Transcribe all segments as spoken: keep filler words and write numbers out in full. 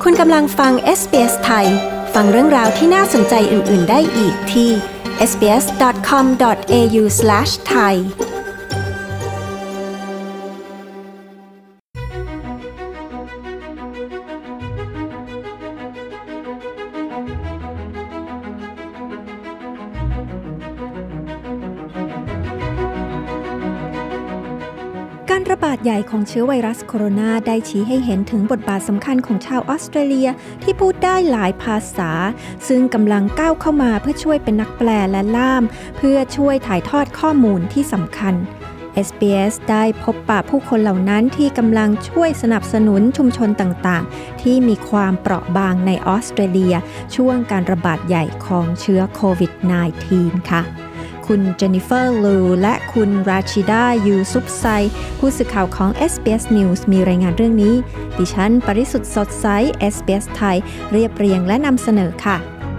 คุณกำลังฟัง เอส บี เอส ไทยฟังเรื่องราวที่น่าสนใจอื่นๆได้อีกที่ เอส บี เอส ดอท คอม ดอท เอ ยู สแลช ไทยการระบาดใหญ่ของเชื้อไวรัสโคโรนาได้ชี้ให้เห็นถึงบทบาทสำคัญของชาวออสเตรเลียที่พูดได้หลายภาษาซึ่งกำลังก้าวเข้ามาเพื่อช่วยเป็นนักแปลและล่ามเพื่อช่วยถ่ายทอดข้อมูลที่สำคัญ เอส บี เอส ได้พบปะผู้คนเหล่านั้นที่กำลังช่วยสนับสนุนชุมชนต่างๆที่มีความเปราะบางในออสเตรเลียช่วงการระบาดใหญ่ของเชื้อโควิด สิบเก้า ค่ะคุณเจนนิเฟอร์ลูและคุณราชิดายูซุปไซผู้สื่อข่าวของ เอส บี เอส News มีรายงานเรื่องนี้ดิฉันปริสุทธิ์สดใส เอส บี เอส ไทยเรียบเรียงและนำเสนอค่ะ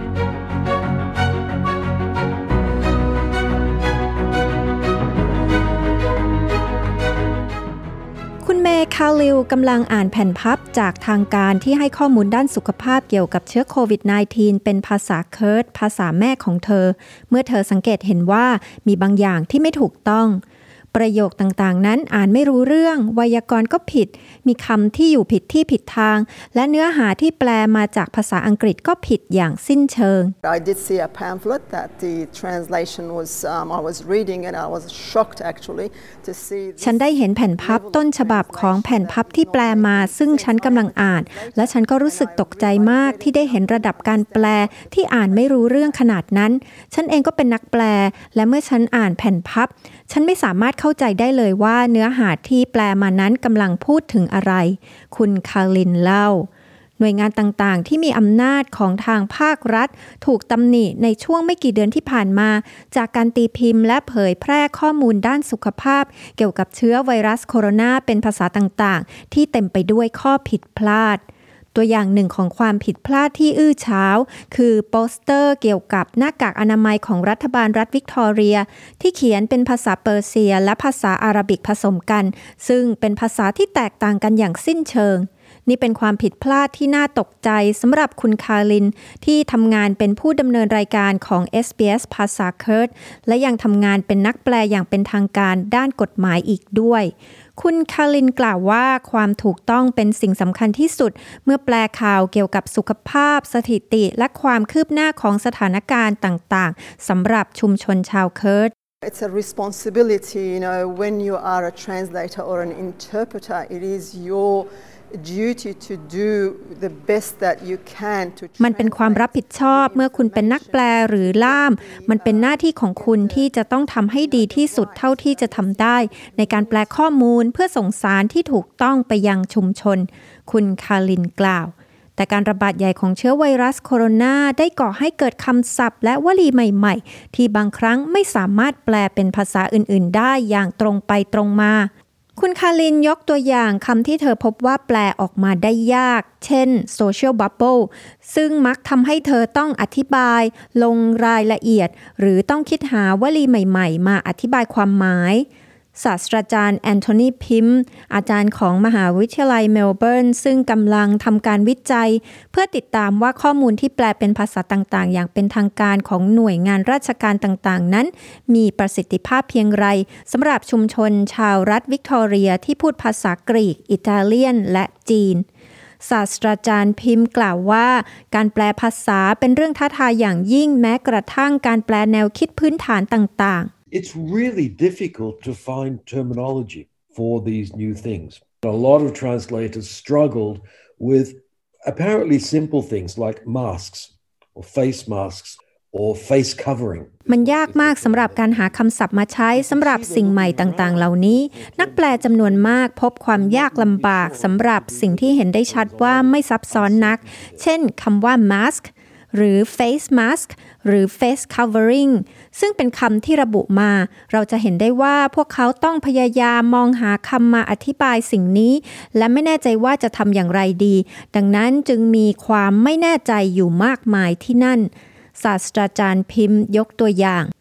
คุณเมย์คาลิลกำลังอ่านแผ่นพับจากทางการที่ให้ข้อมูลด้านสุขภาพเกี่ยวกับเชื้อโควิด สิบเก้า เป็นภาษาเคิร์ดภาษาแม่ของเธอเมื่อเธอสังเกตเห็นว่ามีบางอย่างที่ไม่ถูกต้องประโยคต่างๆนั้นอ่านไม่รู้เรื่องไวยากรณ์ก็ผิดมีคำที่อยู่ผิดที่ผิดทางและเนื้อหาที่แปลมาจากภาษาอังกฤษก็ผิดอย่างสิ้นเชิง I did see a pamphlet that the translation was um, I was reading and I was shocked actually to see ฉันได้เห็นแผ่นพับต้นฉบับของแผ่นพับที่แปลมาซึ่งฉันกำลังอ่านและฉันก็รู้สึกตกใจมากที่ได้เห็นระดับการแปลที่อ่านไม่รู้เรื่องขนาดนั้นฉันเองก็เป็นนักแปลและเมื่อฉันอ่านแผ่นพับฉันไม่สามารถเข้าใจได้เลยว่าเนื้อหาที่แปลมานั้นกำลังพูดถึงอะไรคุณคาลินเล่าหน่วยงานต่างๆที่มีอำนาจของทางภาครัฐถูกตำหนิในช่วงไม่กี่เดือนที่ผ่านมาจากการตีพิมพ์และเผยแพร่ข้อมูลด้านสุขภาพเกี่ยวกับเชื้อไวรัสโคโรนาเป็นภาษาต่างๆที่เต็มไปด้วยข้อผิดพลาดตัวอย่างหนึ่งของความผิดพลาดที่อื้อฉาวคือโปสเตอร์เกี่ยวกับหน้ากากอนามัยของรัฐบาลรัฐวิกตอเรียที่เขียนเป็นภาษาเปอร์เซียและภาษาอาหรับิกผสมกันซึ่งเป็นภาษาที่แตกต่างกันอย่างสิ้นเชิงนี่เป็นความผิดพลาดที่น่าตกใจสำหรับคุณคาลินที่ทำงานเป็นผู้ดำเนินรายการของ เอส บี เอส ภาษาเคิร์ดและยังทำงานเป็นนักแปลอย่างเป็นทางการด้านกฎหมายอีกด้วยคุณคาลินกล่าวว่าความถูกต้องเป็นสิ่งสำคัญที่สุดเมื่อแปลข่าวเกี่ยวกับสุขภาพสถิติและความคืบหน้าของสถานการณ์ต่างๆสำหรับชุมชนชาวเคิร์ด It's a responsibility, you know, when you are a translator or an interpreter, it is your duty to do the best that you can to มันเป็นความรับผิดชอบเมื่อคุณเป็นนักแปลหรือล่ามมันเป็นหน้าที่ของคุณที่จะต้องทำให้ดีที่สุดเท่าที่จะทำได้ในการแปลข้อมูลเพื่อส่งสารที่ถูกต้องไปยังชุมชนคุณคาลินกล่าวแต่การระบาดใหญ่ของเชื้อไวรัสโคโรนาได้ก่อให้เกิดคำศัพท์และวลีใหม่ๆที่บางครั้งไม่สามารถแปลเป็นภาษาอื่นๆได้อย่างตรงไปตรงมาคุณคาลินยกตัวอย่างคำที่เธอพบว่าแปลออกมาได้ยากเช่น social bubble ซึ่งมักทำให้เธอต้องอธิบายลงรายละเอียดหรือต้องคิดหาวลีใหม่ๆมาอธิบายความหมายศาสตราจารย์แอนโทนีพิมอาจารย์ของมหาวิทยาลัยเมลเบิร์นซึ่งกำลังทำการวิจัยเพื่อติดตามว่าข้อมูลที่แปลเป็นภาษาต่างๆอย่างเป็นทางการของหน่วยงานราชการต่างๆนั้นมีประสิทธิภาพเพียงไรสำหรับชุมชนชาวรัฐวิกตอเรียที่พูดภาษากรีกอิตาเลียนและจีนศาสตราจารย์พิมกล่าวว่าการแปลภาษาเป็นเรื่องท้าทายอย่างยิ่งแม้กระทั่งการแปลแนวคิดพื้นฐานต่างๆ It's really difficult to find terminology for these new things. A lot of translators struggled with apparently simple things like masks or face masks or face covering. มันยากมากสำหรับการหาคำศัพท์มาใช้สำหรับสิ่งใหม่ต่างๆเหล่านี้นักแปลจำนวนมากพบความยากลำบากสำหรับสิ่งที่เห็นได้ชัดว่าไม่ซับซ้อนนักเช่นคำว่า maskหรือ face mask หรือ face covering ซึ่งเป็นคำที่ระบุมาเราจะเห็นได้ว่าพวกเขาต้องพยายามมองหาคำมาอธิบายสิ่งนี้และไม่แน่ใจว่าจะทำอย่างไรดีดังนั้นจึงมีความไม่แน่ใจอยู่มากมายที่นั่นศาสตราจารย์พิมพ์ยกตัวอย่าง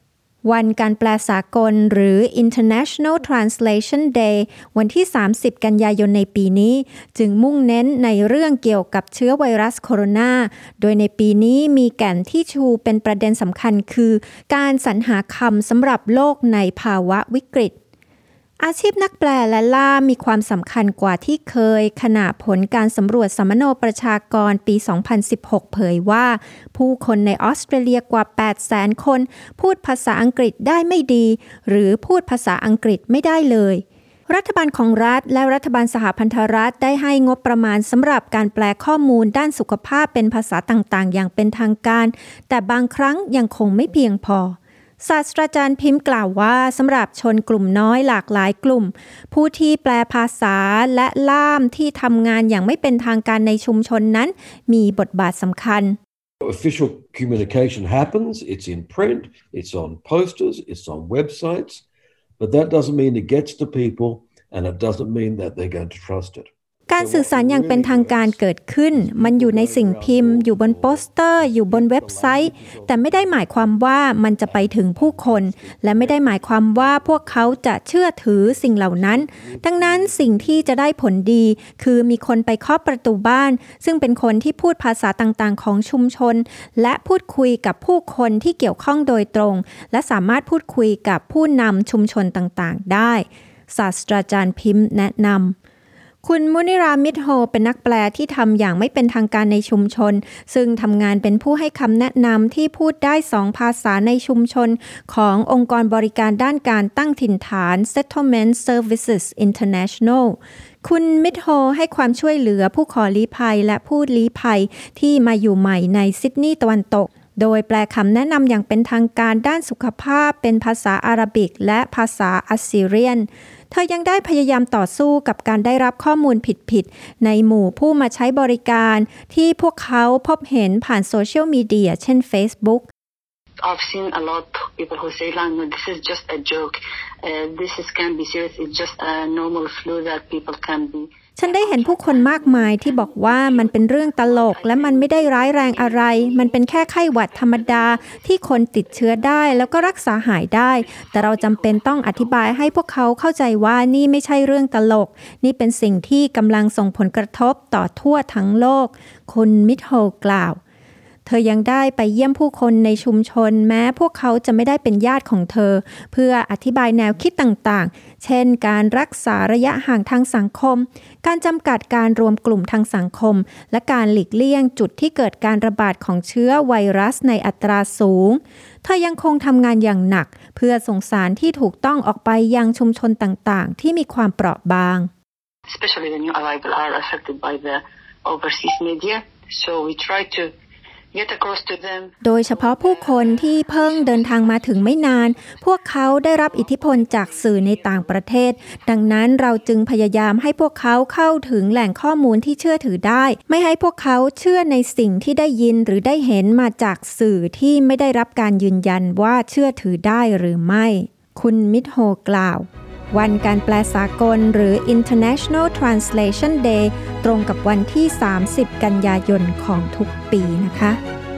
วันการแปลสากลหรือ International Translation Day วันที่สามสิบกันยายนในปีนี้จึงมุ่งเน้นในเรื่องเกี่ยวกับเชื้อไวรัสโคโรนาโดยในปีนี้มีแก่นที่ชูเป็นประเด็นสำคัญคือการสรรหาคำสำหรับโลกในภาวะวิกฤตอาชีพนักแปลและล่ามมีความสำคัญกว่าที่เคยขณะผลการสำรวจสัมมโนประชากรปี สองพันสิบหก เผยว่าผู้คนในออสเตรเลียกว่า แปดแสน คนพูดภาษาอังกฤษได้ไม่ดีหรือพูดภาษาอังกฤษไม่ได้เลยรัฐบาลของรัฐและรัฐบาลสหพันธรัฐได้ให้งบประมาณสำหรับการแปลข้อมูลด้านสุขภาพเป็นภาษาต่างๆอย่างเป็นทางการแต่บางครั้งยังคงไม่เพียงพอศาสตราจารย์พิมพ์กล่าวว่าสำหรับชนกลุ่มน้อยหลากหลายกลุ่มผู้ที่แปลภาษาและล่ามที่ทำงานอย่างไม่เป็นทางการในชุมชนนั้นมีบทบาทสำคัญ Official communication happens, it's in print, it's on posters, it's on websites, but that doesn't mean it gets to people and it doesn't mean that they're going to trust it. การสื่อสารอย่างเป็นทางการเกิดขึ้นมันอยู่ในสิ่งพิมพ์อยู่บนโปสเตอร์อยู่บนเว็บไซต์แต่ไม่ได้หมายความว่ามันจะไปถึงผู้คนและไม่ได้หมายความว่าพวกเขาจะเชื่อถือสิ่งเหล่านั้นดังนั้นสิ่งที่จะได้ผลดีคือมีคนไปเคาะประตูบ้านซึ่งเป็นคนที่พูดภาษาต่างๆของชุมชนและพูดคุยกับผู้คนที่เกี่ยวข้องโดยตรงและสามารถพูดคุยกับผู้นำชุมชนต่างๆได้ศาสตราจารย์พิมพ์แนะนำคุณมุนิรามิดโฮเป็นนักแปลที่ทำอย่างไม่เป็นทางการในชุมชนซึ่งทำงานเป็นผู้ให้คำแนะนำที่พูดได้สองภาษาในชุมชนขององค์กรบริการด้านการตั้งถิ่นฐาน Settlement Services International คุณมิดโฮให้ความช่วยเหลือผู้ขอลี้ภัยและผู้ลี้ภัยที่มาอยู่ใหม่ในซิดนีย์ตะวันตกโดยแปลคำแนะนำอย่างเป็นทางการด้านสุขภาพเป็นภาษาอาหรับิกและภาษาอัสซีเรียนเธอยังได้พยายามต่อสู้กับการได้รับข้อมูลผิดๆในหมู่ผู้มาใช้บริการที่พวกเขาพบเห็นผ่านโซเชียลมีเดียเช่น Facebook I've seen a lot of people who say, "No, this is just a joke. Uh, this is can be serious. It's just a normal flu that people can be." ฉันได้เห็นผู้คนมากมายที่บอกว่ามันเป็นเรื่องตลกและมันไม่ได้ร้ายแรงอะไรมันเป็นแค่ไข้หวัดธรรมดาที่คนติดเชื้อได้แล้วก็รักษาหายได้แต่เราจำเป็นต้องอธิบายให้พวกเขาเข้าใจว่านี่ไม่ใช่เรื่องตลกนี่เป็นสิ่งที่กำลังส่งผลกระทบต่อทั่วทั้งโลกคุณมิดโฮกล่าวเธอยังได้ไปเยี่ยมผู้คนในชุมชนแม้พวกเขาจะไม่ได้เป็นญาติของเธอเพื่ออธิบายแนวคิดต่างๆเช่นการรักษาระยะห่างทางสังคมการจำกัดการรวมกลุ่มทางสังคมและการหลีกเลี่ยงจุดที่เกิดการระบาดของเชื้อไวรัสในอัตราสูงเธอยังคงทำงานอย่างหนักเพื่อส่งสารที่ถูกต้องออกไปยังชุมชนต่างๆที่มีความเปราะบาง Especially the new arrival are affected by the overseas media, so we try toโดยเฉพาะผู้คนที่เพิ่งเดินทางมาถึงไม่นานพวกเขาได้รับอิทธิพลจากสื่อในต่างประเทศดังนั้นเราจึงพยายามให้พวกเขาเข้าถึงแหล่งข้อมูลที่เชื่อถือได้ไม่ให้พวกเขาเชื่อในสิ่งที่ได้ยินหรือได้เห็นมาจากสื่อที่ไม่ได้รับการยืนยันว่าเชื่อถือได้หรือไม่คุณมิดโฮกล่าววันการแปลสากลหรือ International Translation Day ตรงกับวันที่สามสิบกันยายนของทุกปีนะคะ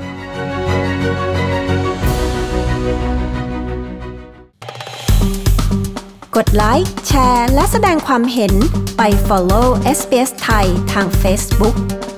กดไลค์แชร์และแสดงความเห็นไป follow เอส บี เอส ไทยทาง Facebook